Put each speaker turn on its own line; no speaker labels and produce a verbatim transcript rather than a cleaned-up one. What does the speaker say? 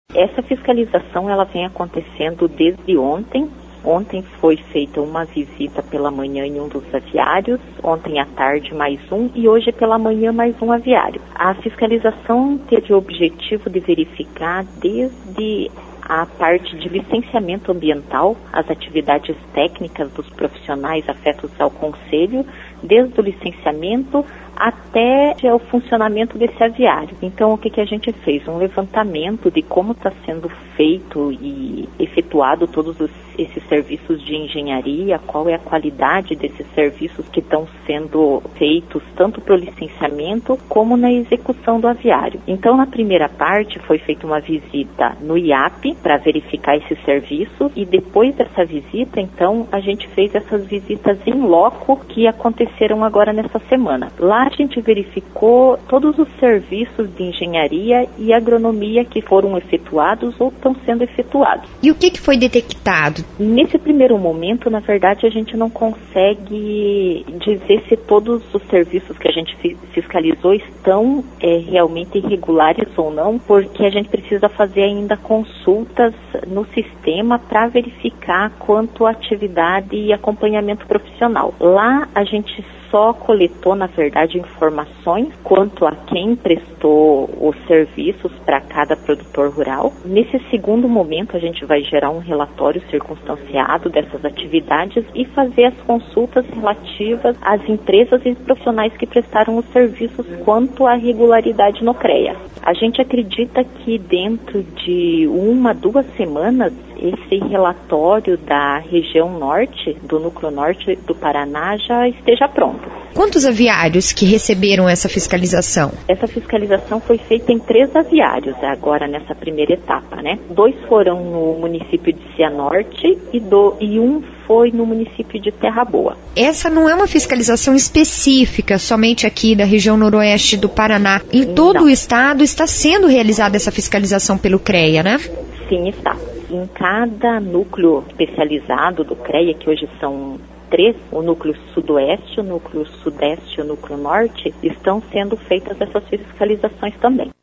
Essa fiscalização ela vem acontecendo desde ontem. Ontem foi feita uma visita pela manhã em um dos aviários, ontem à tarde mais um e hoje pela manhã mais um aviário. A fiscalização teve o objetivo de verificar desde a parte de licenciamento ambiental, as atividades técnicas dos profissionais afetos ao conselho, desde o licenciamento até o funcionamento desse aviário. Então, o que, que a gente fez? Um levantamento de como está sendo feito e efetuado todos os, esses serviços de engenharia, qual é a qualidade desses serviços que estão sendo feitos, tanto para o licenciamento como na execução do aviário. Então, na primeira parte, foi feita uma visita no I A P para verificar esses serviços e depois dessa visita, então, a gente fez essas visitas em loco que aconteceram agora nessa semana. Lá a gente verificou todos os serviços de engenharia e agronomia que foram efetuados ou estão sendo efetuados.
E o que, que foi detectado?
Nesse primeiro momento, na verdade, a gente não consegue dizer se todos os serviços que a gente fiscalizou estão é, realmente irregulares ou não, porque a gente precisa fazer ainda consultas no sistema para verificar quanto à atividade e acompanhamento profissional. Lá a gente só coletou, na verdade, informações quanto a quem prestou os serviços para cada produtor rural. Nesse segundo momento, a gente vai gerar um relatório circunstanciado dessas atividades e fazer as consultas relativas às empresas e profissionais que prestaram os serviços quanto à regularidade no CREA. A gente acredita que dentro de uma, duas semanas, esse relatório da região norte, do núcleo norte do Paraná, já esteja pronto.
Quantos aviários que receberam essa fiscalização?
Essa fiscalização foi feita em três aviários, agora nessa primeira etapa, né? Dois foram no município de Cianorte e, do, e um foi no município de Terra Boa.
Essa não é uma fiscalização específica, somente aqui da região noroeste do Paraná. Em todo não. O estado está sendo realizada essa fiscalização pelo CREA, né?
Sim, está. Em cada núcleo especializado do CREA, que hoje são três, o núcleo sudoeste, o núcleo sudeste e o núcleo norte, estão sendo feitas essas fiscalizações também.